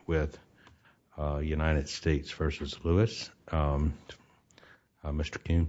with United States v. Lewis. Mr. Kuhn.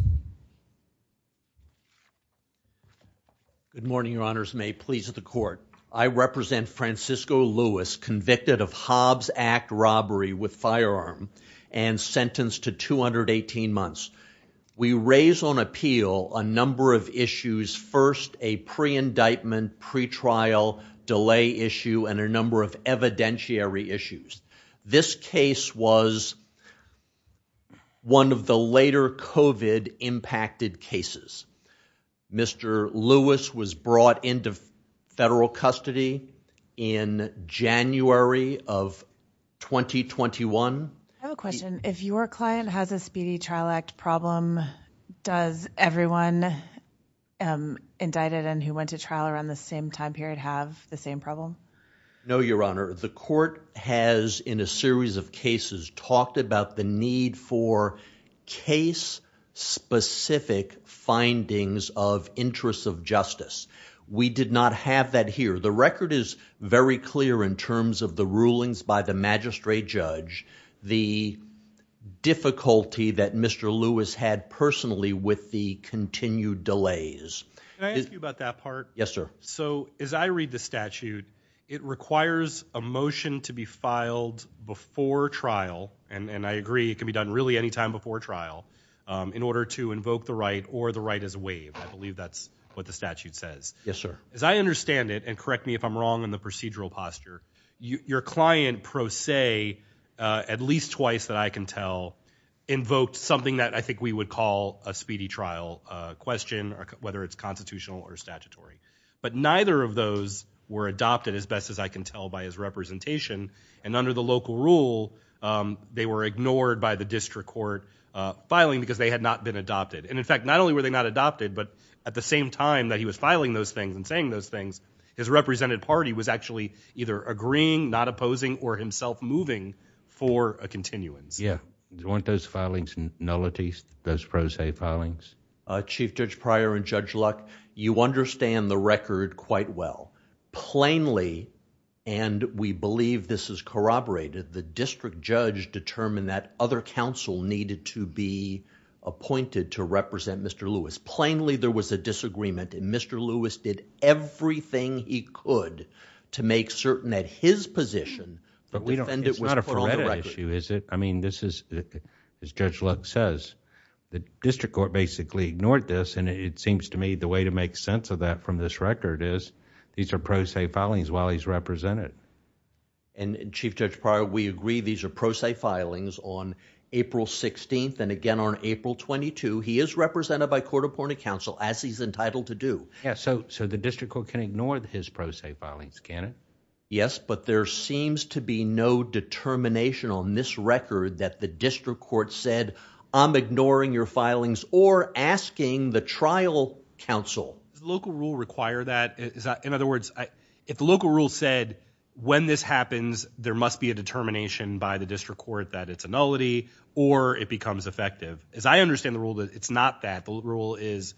Good morning, Your Honors. May it please the Court. I represent Francisco Lewis, convicted of Hobbs Act robbery with firearm and sentenced to 218 months. We raise on appeal a number of issues. First, a pre-indictment, pre-trial delay issue, and a number of evidentiary issues. This case was one of the later COVID-impacted cases. Mr. Lewis was brought into federal custody in January of 2021. I have a question. If your client has a Speedy Trial Act problem, does everyone indicted and who went to trial around the same time period have the same problem? No, Your Honor. The court has, in a series of cases, talked about the need for case-specific findings of interests of justice. We did not have that here. The record is very clear in terms of the rulings by the magistrate judge, the difficulty that Mr. Lewis had personally with the continued delays. Can I ask you about that part? Yes, sir. So, as I read the statute, it requires a motion to be filed before trial, and I agree it can be done really any time before trial, in order to invoke the right or the right is waived. I believe that's what the statute says. Yes, sir. As I understand it, and correct me if I'm wrong in the procedural posture, your client pro se, at least twice that I can tell, invoked something that I think we would call a speedy trial question, or whether it's constitutional or statutory. But neither of those were adopted, as best as I can tell, by his representation. And under the local rule, they were ignored by the district court filing because they had not been adopted. And in fact, not only were they not adopted, but at the same time that he was filing those things and saying those things, his represented party was actually either agreeing, not opposing, or himself moving for a continuance. Yeah. Weren't those filings nullities, those pro se filings? Chief Judge Pryor and Judge Luck, you understand the record quite well. Plainly, and we believe this is corroborated, the district judge determined that other counsel needed to be appointed to represent Mr. Lewis. Plainly, there was a disagreement, and Mr. Lewis did everything he could to make certain that his position, the defendant, was put on the record. It's not a Feretta issue, is it? I mean, this is, as Judge Luck says, the district court basically ignored this, and it seems to me the way to make sense of that from this record is these are pro se filings while he's represented. And Chief Judge Pryor, we agree these are pro se filings on April 16th and again on April 22. He is represented by court-appointed counsel, as he's entitled to do. Yeah, so the district court can ignore his pro se filings, can it? Yes, but there seems to be no determination on this record that the district court said, I'm ignoring your filings, or asking the trial counsel. Does the local rule require that? In other words, if the local rule said, when this happens, there must be a determination by the district court that it's a nullity or it becomes effective. As I understand the rule, it's not that. The rule is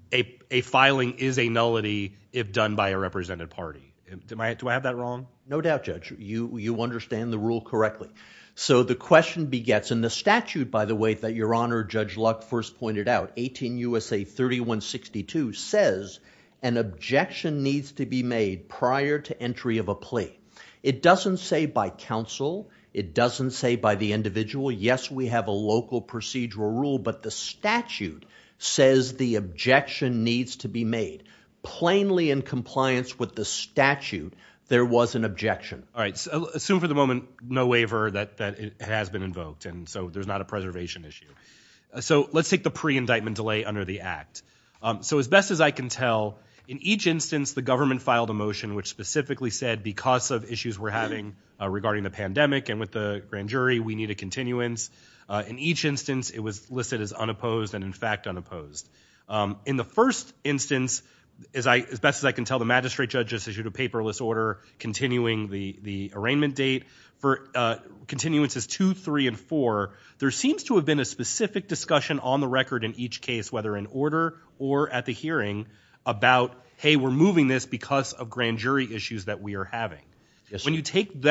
a filing is a nullity if done by a represented party. Do I have that wrong? No doubt, Judge. You understand the rule correctly. So the question begets, and the statute, by the way, that Your Honor, Judge Luck first pointed out, 18 U.S.A. 3162, says an objection needs to be made prior to entry of a plea. It doesn't say by counsel. It doesn't say by the individual. Yes, we have a local procedural rule, but the statute says the objection needs to be made. Plainly in compliance with the statute, there was an objection. All right. So assume for the moment no waiver that it has been invoked, and so there's not a preservation issue. So let's take the pre-indictment delay under the Act. So as best as I can tell, in each instance, the government filed a motion which specifically said because of issues we're having regarding the pandemic and with the grand jury, we need a continuance. In each instance, it was listed as unopposed and, in fact, unopposed. In the first instance, as best as I can tell, the magistrate judge just issued a paperless order continuing the arraignment date. For continuances 2, 3, and 4, there seems to have been a specific discussion on the record in each case, whether in order or at the hearing, about, hey, we're moving this because of grand jury issues that we are having. Yes, when you take that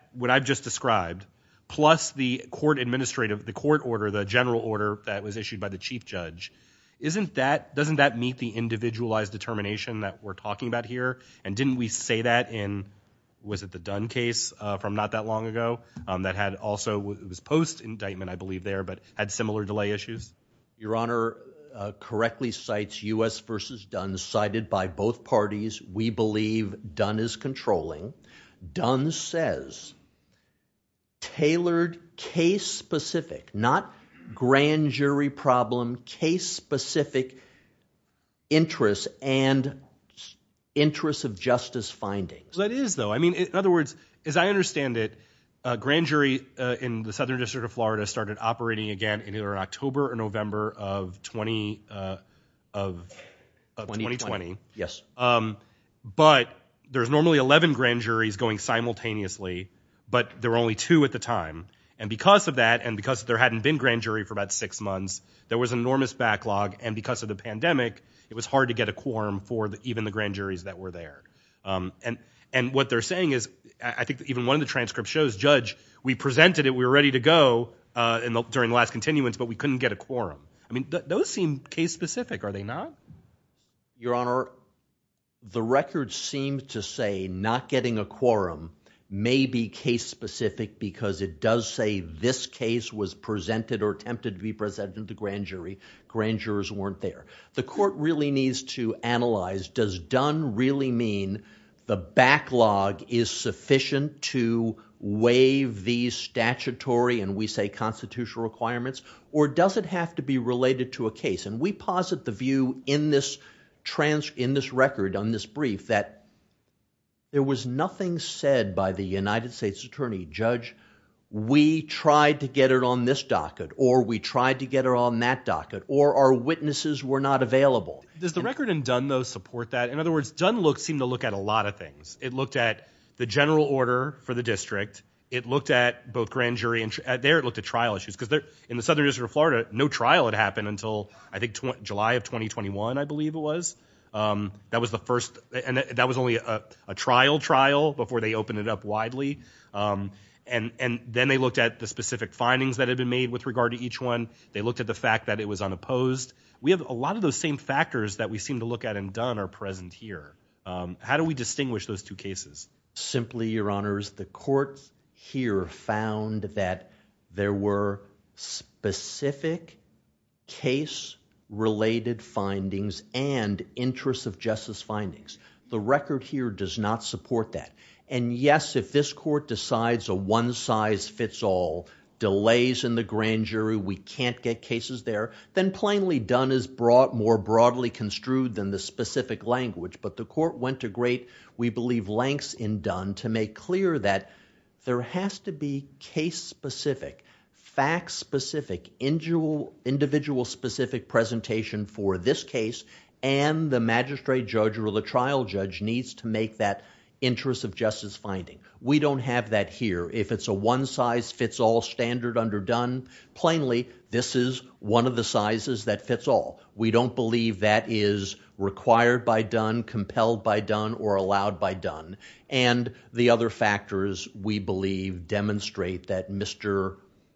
what I've just described, plus the court order, the general order that was issued by the chief judge, doesn't that meet the individualized determination that we're talking about here? And didn't we say that in, was it the Dunn case from not that long ago that had also, it was post-indictment, I believe, there, but had similar delay issues? Your Honor correctly cites U.S. versus Dunn, cited by both parties. We believe Dunn is controlling. Dunn says tailored, case-specific, not grand jury problem, case-specific interests and interests of justice findings. That is, though. I mean, in other words, as I understand it, grand jury in the Southern District of Florida started operating again in either October or November of 2020. Yes. But there's normally 11 grand juries going simultaneously, but there were only 2 at the time. And because of that, and because there hadn't been grand jury for about 6 months, there was an enormous backlog. And because of the pandemic, it was hard to get a quorum for even the grand juries that were there. And what they're saying is, I think even one of the transcripts shows, Judge, we presented it, we were ready to go during the last continuance, but we couldn't get a quorum. I mean, those seem case-specific, are they not? Your Honor, the record seems to say not getting a quorum may be case-specific because it does say this case was presented or attempted to be presented to the grand jury. Grand jurors weren't there. The court really needs to analyze, does Dunn really mean the backlog is sufficient to waive these statutory and we say constitutional requirements, or does it have to be related to a case? And we posit the view in this record, on this brief, that there was nothing said by the United States Attorney, Judge, we tried to get it on this docket, or we tried to get it on that docket, or our witnesses were not available. Does the record in Dunn, though, support that? In other words, Dunn seemed to look at a lot of things. It looked at the general order for the district. It looked at both grand jury and there it looked at trial issues. Because in the Southern District of Florida, no trial had happened until, I think, July of 2021, I believe it was. That was the first, and that was only a trial before they opened it up widely. And then they looked at the specific findings that had been made with regard to each one. They looked at the fact that it was unopposed. We have a lot of those same factors that we seem to look at in Dunn are present here. How do we distinguish those two cases? Simply, Your Honors, the court here found that there were specific case-related findings and interests of justice findings. The record here does not support that. And yes, if this court decides a one-size-fits-all, delays in the grand jury, we can't get cases there, then plainly Dunn is more broadly construed than the specific language. But the court went to great, we believe, lengths in Dunn to make clear that there has to be case-specific, fact-specific, individual-specific presentation for this case, and the magistrate judge or the trial judge needs to make that interest of justice finding. We don't have that here. If it's a one-size-fits-all standard under Dunn, plainly, this is one of the sizes that fits all. We don't believe that is required by Dunn, compelled by Dunn, or allowed by Dunn. And the other factors, we believe, demonstrate that Mr.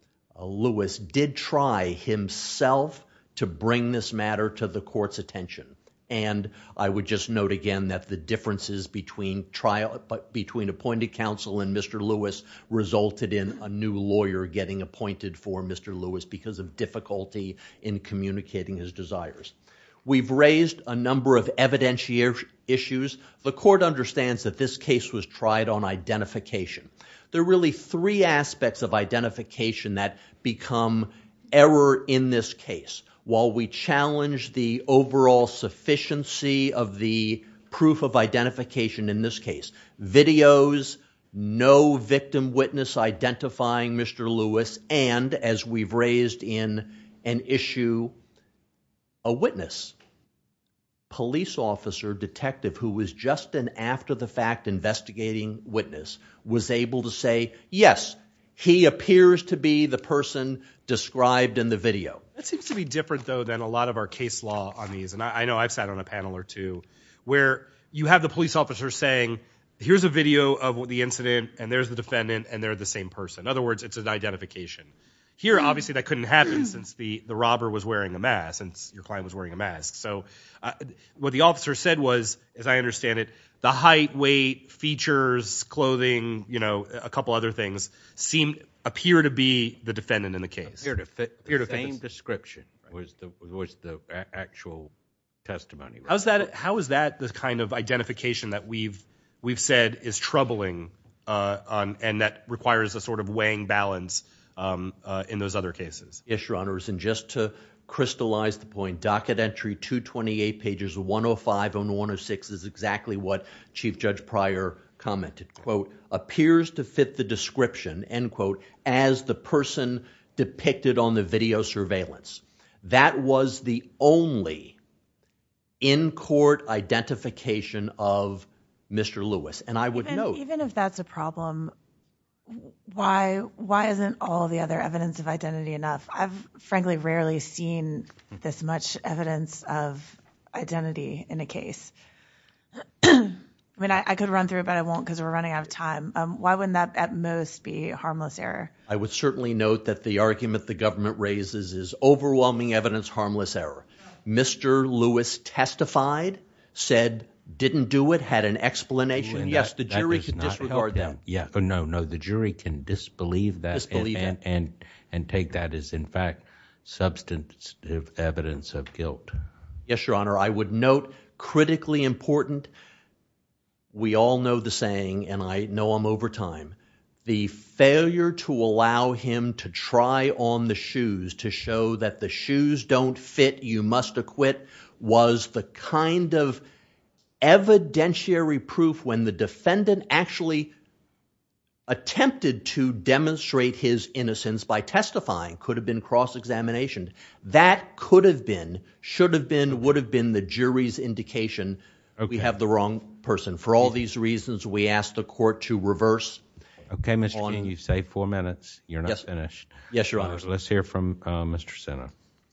Lewis did try himself to bring this matter to the court's attention. And I would just note again that the differences between appointed counsel and Mr. Lewis resulted in a new lawyer getting appointed for Mr. Lewis because of difficulty in communicating his desires. We've raised a number of evidentiary issues. The court understands that this case was tried on identification. There are really three aspects of identification that become error in this case. While we challenge the overall sufficiency of the proof of identification in this case, videos, no victim witness identifying Mr. Lewis, and, as we've raised in an issue, a witness, police officer, detective, who was just an after-the-fact investigating witness, was able to say, yes, he appears to be the person described in the video. That seems to be different, though, than a lot of our case law on these. And I know I've sat on a panel or two where you have the police officer saying, here's a video of the incident, and there's the defendant, and they're the same person. In other words, it's an identification. Here, obviously, that couldn't happen since the robber was wearing a mask, since your client was wearing a mask. So what the officer said was, as I understand it, the height, weight, features, clothing, a couple other things appear to be the defendant in the case. Appear to fit the same description was the actual testimony. Right? How is that the kind of identification that we've said is troubling and that requires a sort of weighing balance in those other cases? Yes, Your Honors, and just to crystallize the point, docket entry 228, pages 105 and 106 is exactly what Chief Judge Pryor commented, quote, appears to fit the description, end quote, as the person depicted on the video surveillance. That was the only in-court identification of Mr. Lewis. And I would note... Even if that's a problem, why isn't all the other evidence of identity enough? I've frankly rarely seen this much evidence of identity in a case. I mean, I could run through it, but I won't because we're running out of time. Why wouldn't that at most be harmless error? I would certainly note that the argument the government raises is overwhelming evidence, harmless error. Mr. Lewis testified, said didn't do it, had an explanation. Yes, the jury could disregard that. Yeah, no, the jury can disbelieve that and take that as, in fact, substantive evidence of guilt. Yes, Your Honor. I would note, critically important, we all know the saying, and I know I'm over time, the failure to allow him to try on the shoes to show that the shoes don't fit, you must acquit, was the kind of evidentiary proof when the defendant actually attempted to demonstrate his innocence by testifying, could have been cross-examination. That could have been, should have been, would have been the jury's indication we have the wrong person. For all these reasons, we ask the court to reverse. Okay, Mr. King, you say 4 minutes. You're not finished. Yes, Your Honor. Let's hear from Mr. Sena.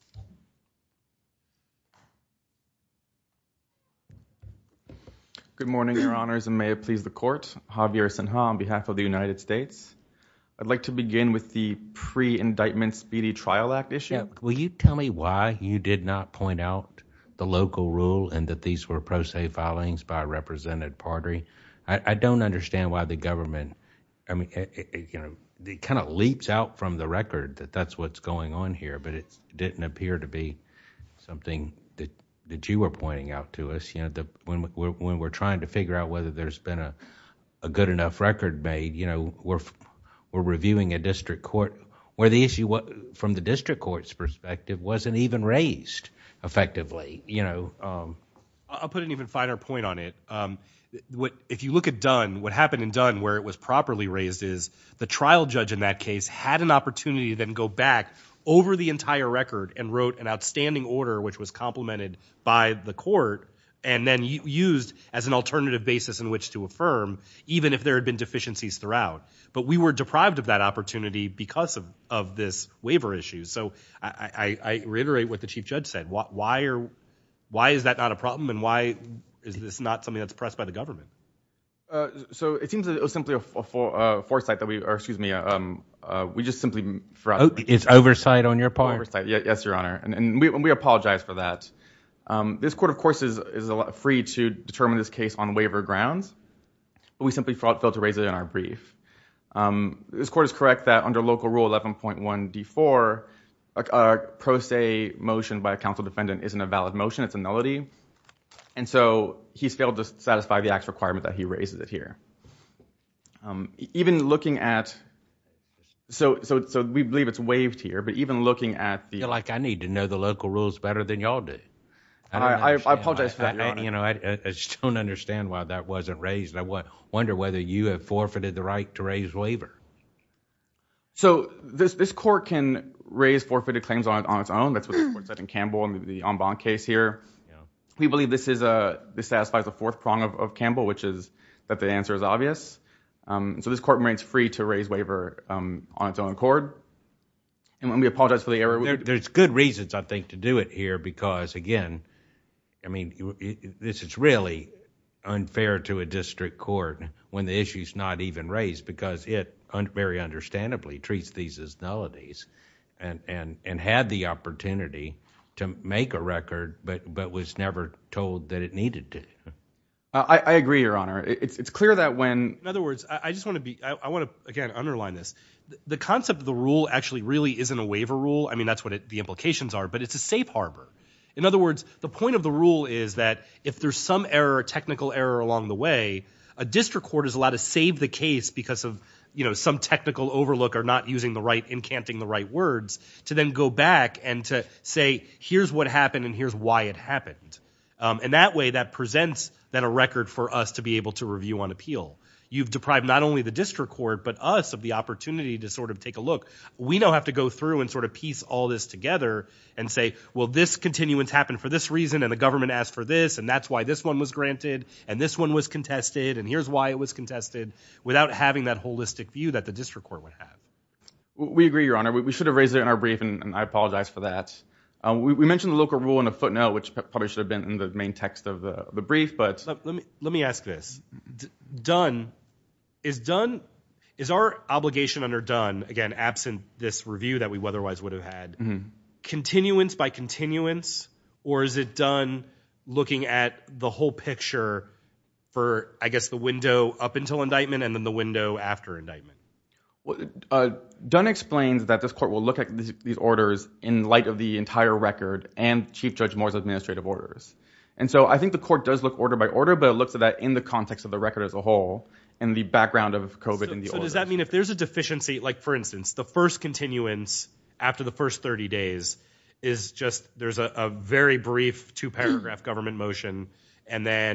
Good morning, Your Honors, and may it please the court. Javier Sinha on behalf of the United States. I'd like to begin with the Pre-Indictment Speedy Trial Act issue. Yeah, will you tell me why you did not point out the local rule and that these were pro se filings by a represented party? I don't understand why the government, I mean, it kind of leaps out from the record that that's what's going on here, but it didn't appear to be something that you were pointing out to us. When we're trying to figure out whether there's been a good enough record made, we're reviewing a district court where the issue from the district court's perspective wasn't even raised effectively. I'll put an even finer point on it. If you look at Dunn, what happened in Dunn where it was properly raised is the trial judge in that case had an opportunity to then go back over the entire record and wrote an outstanding order which was complemented by the court and then used as an alternative basis in which to affirm, even if there had been deficiencies throughout. But we were deprived of that opportunity because of this waiver issue. So I reiterate what the Chief Judge said. Why is that not a problem, and why is this not something that's pressed by the government? So it seems that it was simply a foresight that we just simply forgot. Oh, it's oversight on your part? Oversight, yes, Your Honor. And we apologize for that. This court, of course, is free to determine this case on waiver grounds, but we simply failed to raise it in our brief. This court is correct that under Local Rule 11.1 D4, a pro se motion by a counsel defendant isn't a valid motion, it's a nullity. And so he's failed to satisfy the act's requirement that he raises it here. Even looking at, so we believe it's waived here, but even looking at the... I feel like I need to know the local rules better than y'all do. I apologize for that, Your Honor. I just don't understand why that wasn't raised. I wonder whether you have forfeited the right to raise waiver. So this court can raise forfeited claims on its own. That's what the court said in Campbell in the en banc case here. We believe this satisfies the fourth prong of Campbell, which is that the answer is obvious. So this court remains free to raise waiver on its own accord. And when we apologize for the error... There's good reasons, I think, to do it here because, again, I mean, this is really unfair to a district court when the issue's not even raised, because it very understandably treats these as nullities and had the opportunity to make a record, but was never told that it needed to. I agree, Your Honor. It's clear that when... In other words, I just want to I want to, again, underline this. The concept of the rule actually really isn't a waiver rule. I mean, that's what the implications are, but it's a safe harbor. In other words, the point of the rule is that if there's some error, technical error along the way, a district court is allowed to save the case because of some technical overlook or not using incanting the right words, to then go back and to say, here's what happened and here's why it happened. And that way, that presents then a record for us to be able to review on appeal. You've deprived not only the district court, but us of the opportunity to sort of take a look. We now have to go through and sort of piece all this together and say, well, this continuance happened for this reason, and the government asked for this, and that's why this one was granted, and this one was contested, and here's why it was contested, without having that holistic view that the district court would have. We agree, Your Honor. We should have raised it in our brief, and I apologize for that. We mentioned the local rule in a footnote, which probably should have been in the main text of the brief, but... Let me ask this. Is our obligation under Dunn, again, absent this review that we otherwise would have had, continuance by continuance, or is it done looking at the whole picture for, I guess, the window up until indictment and then the window after indictment? Well, Dunn explains that this court will look at these orders in light of the entire record and Chief Judge Moore's administrative orders. And so I think the court does look order by order, but it looks at that in the context of the record as a whole and the background of COVID in the orders. So does that mean if there's a deficiency, like, for instance, the first continuance after the first 30 days is just, there's a very brief 2-paragraph government motion, and then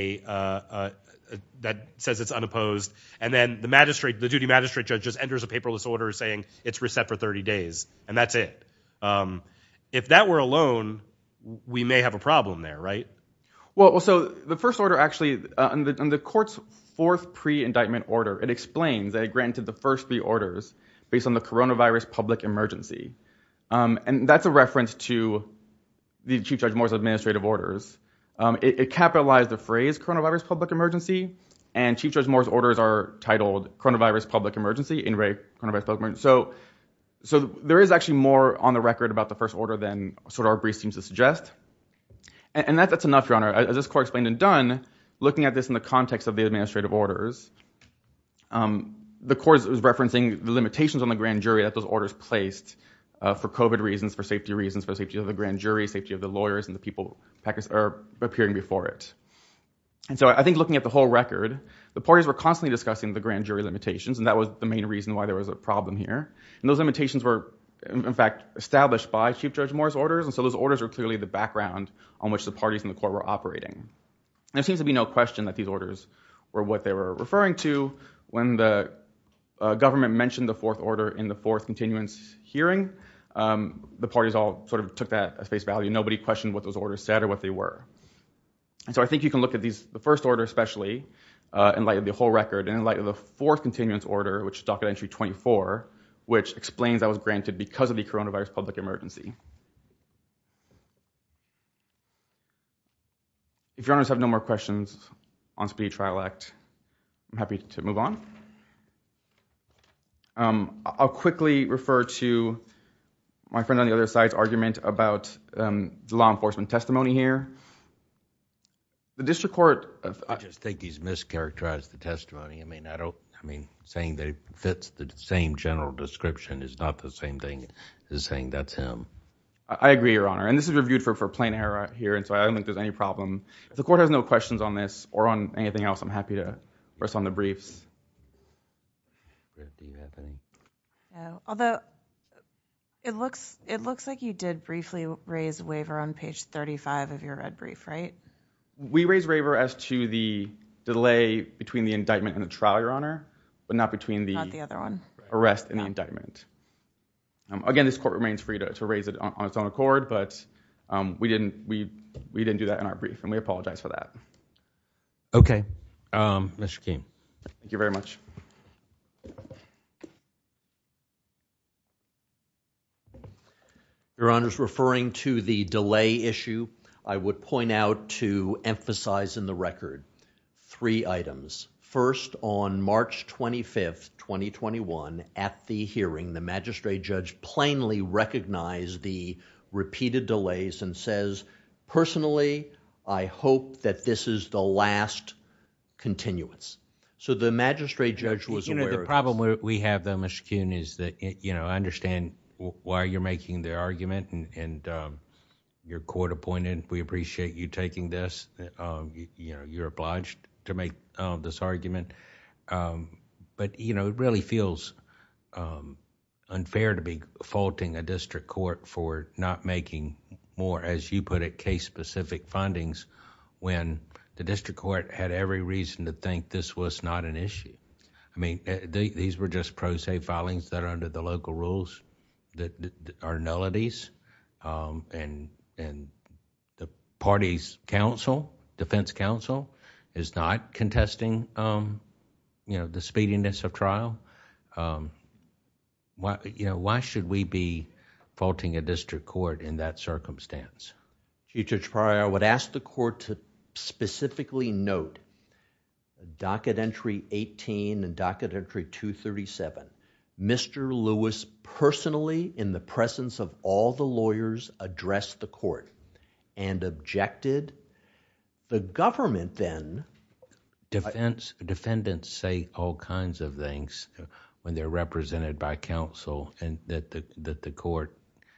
that says it's unopposed, and then the duty magistrate judge just enters a paperless order saying it's reset for 30 days, and that's it. If that were alone, we may have a problem there, right? Well, so the first order actually, on the court's fourth pre-indictment order, it explains that it granted the first 3 orders based on the coronavirus public emergency. And that's a reference to the Chief Judge Moore's administrative orders. It capitalized the phrase coronavirus public emergency, and Chief Judge Moore's orders are titled coronavirus public emergency, in re coronavirus public emergency. So there is actually more on the record about the first order than sort of our brief seems to suggest. And that's enough, Your Honor. As this court explained and done, looking at this in the context of the administrative orders, the court was referencing the limitations on the grand jury that those orders placed for COVID reasons, for safety of the grand jury, safety of the lawyers and the people appearing before it. And so I think looking at the whole record, the parties were constantly discussing the grand jury limitations, and that was the main reason why there was a problem here. And those limitations were, in fact, established by Chief Judge Moore's orders, and so those orders are clearly the background on which the parties in the court were operating. And there seems to be no question that these orders were what they were referring to. When the government mentioned the fourth order in the fourth continuance hearing, the parties all sort of took that as face value. Nobody questioned what those orders said or what they were. And so I think you can look at the first order especially, in light of the whole record, and in light of the fourth continuance order, which is docket entry 24, which explains that was granted because of the coronavirus public emergency. If Your Honors have no more questions on Speedy Trial Act, I'm happy to move on. I'll quickly refer to my friend on the other side's argument about the law enforcement testimony here. The district court... I just think he's mischaracterized the testimony. Saying that it fits the same general description is not the same thing as saying that's him. I agree, Your Honor. And this is reviewed for plain error here, and so I don't think there's any problem. If the court has no questions on this or on anything else, I'm happy to rest on the briefs. Do you have any? No. Although it looks like you did briefly raise waiver on page 35 of your red brief, right? We raised waiver as to the delay between the indictment and the trial, Your Honor, but not between the other one. Arrest and the indictment. Again, this court remains free to raise it on its own accord, but we didn't do that in our brief, and we apologize for that. Okay. Mr. Keene. Thank you very much. Your Honor's referring to the delay issue. I would point out to emphasize in the record three items. First, on March 25th, 2021, at the hearing, the magistrate judge plainly recognized the repeated delays and says, personally, I hope that this is the last continuance. So the magistrate judge was aware of this. The problem we have, though, Mr. Kuhn, is that, I understand why you're making the argument, and you're court appointed. We appreciate you taking this. You're obliged to make this argument. But, it really feels unfair to be faulting a district court for not making more, as you put it, case-specific findings when the district court had every reason to think this was not an issue. I mean, these were just pro se filings that are under the local rules that are nullities, and the party's counsel, defense counsel, is not contesting, the speediness of trial. Why should we be faulting a district court in that circumstance? Chief Judge Pryor, I would ask the court to specifically note docket entry 18 and docket entry 237. Mr. Lewis personally, in the presence of all the lawyers, addressed the court and objected. The government then... Defendants say all kinds of things when they're represented by counsel, and that the court,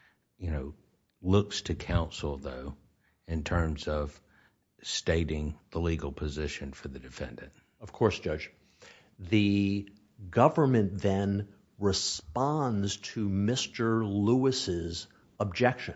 looks to counsel, though, in terms of stating the legal position for the defendant. Of course, Judge. The government then responds to Mr. Lewis's objection.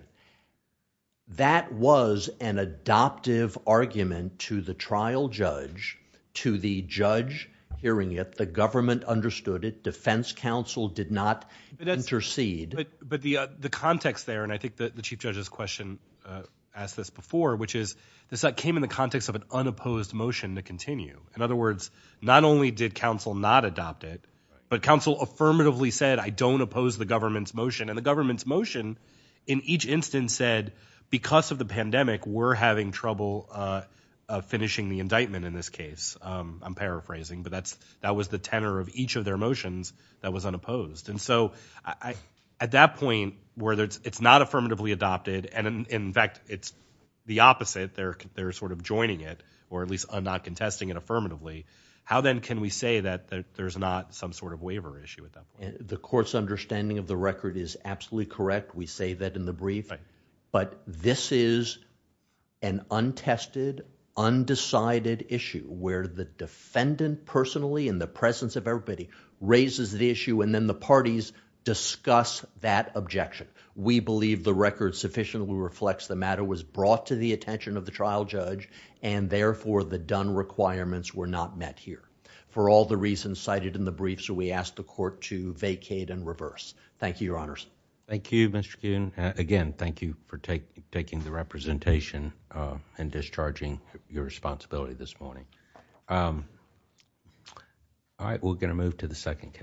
That was an adoptive argument to the trial judge, to the judge hearing it. The government understood it. Defense counsel did not intercede. But the context there, and I think the Chief Judge's question asked this before, which is this came in the context of an unopposed motion to continue. In other words, not only did counsel not adopt it, but counsel affirmatively said, I don't oppose the government's motion. And the government's motion in each instance said, because of the pandemic, we're having trouble finishing the indictment in this case. I'm paraphrasing, but that was the tenor of each of their motions that was unopposed. And so at that point where it's not affirmatively adopted, and in fact it's the opposite, they're sort of joining it, or at least not contesting it affirmatively, how then can we say that there's not some sort of waiver issue at that point? The court's understanding of the record is absolutely correct. We say that in the brief. Right. But this is an untested, undecided issue where the defendant personally, in the presence of everybody, raises the issue, and then the parties discuss that objection. We believe the record sufficiently reflects the matter was brought to the attention of the trial judge, and therefore the done requirements were not met here. For all the reasons cited in the brief, so we ask the court to vacate and reverse. Thank you, Your Honors. Thank you, Mr. Kuhn. Again, thank you for taking the representation and discharging your responsibility this morning. All right, we're going to move to the second case.